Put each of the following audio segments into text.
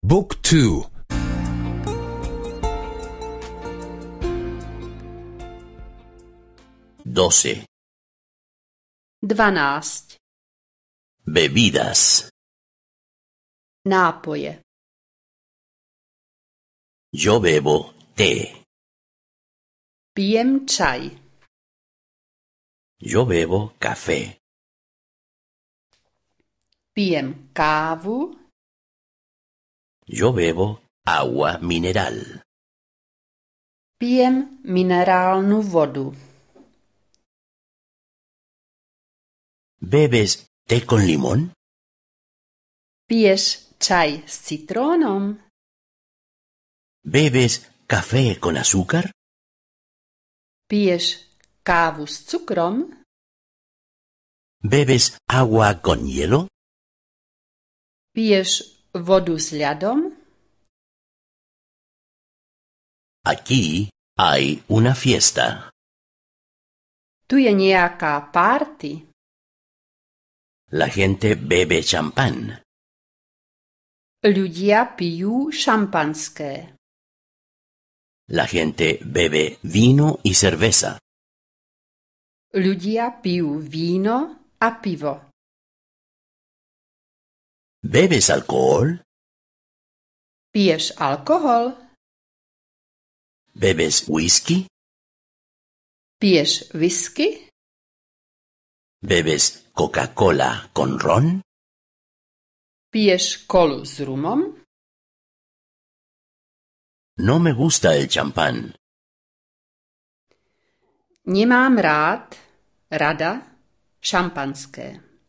Book 2. 12. 12. Bebidas. Nápoje. Yo bebo té. Pijem čaj. Yo bebo café. Pijem kávu. Yo bebo agua mineral. Pijem minerálnu vodu. ¿Bebes té con limón? Piješ čaj s citrónom? ¿Bebes café con azúcar? Piješ kávu s cukrom? ¿Bebes agua con hielo? Piješ vodu s ľadom? Aquí hay una fiesta. Tu je nejaká párty. La gente bebe champán. Ľudia pijú šampanské. La gente bebe vino y cerveza. Ľudia pijú víno a pivo. ¿Bebes alcohol? Piješ alkohol? ¿Bebes whisky? Piješ whisky? ¿Bebes Coca-Cola con ron? Piješ kolu s rumom? No me gusta el champán. Nemám rada šampanské.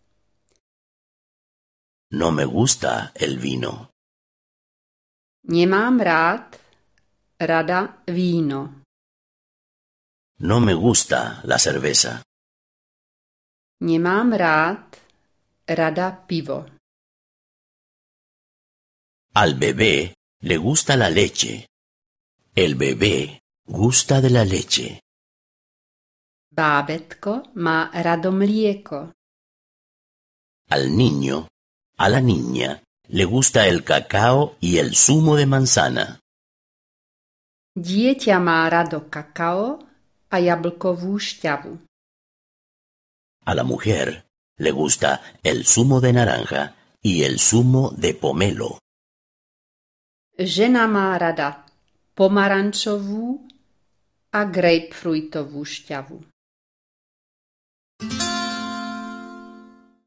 No me gusta el vino. Nemám rada víno. No me gusta la cerveza. Nemám rada pivo. Al bebé le gusta la leche. El bebé gusta de la leche. Bábätko má rado mlieko. Al niño, a la niña, le gusta el cacao y el zumo de manzana. Dieťa má rado kakao a jablkovú šťavu. A la mujer le gusta el zumo de naranja y el zumo de pomelo. Žena má rada pomarančovú a grapefruitovú šťavu.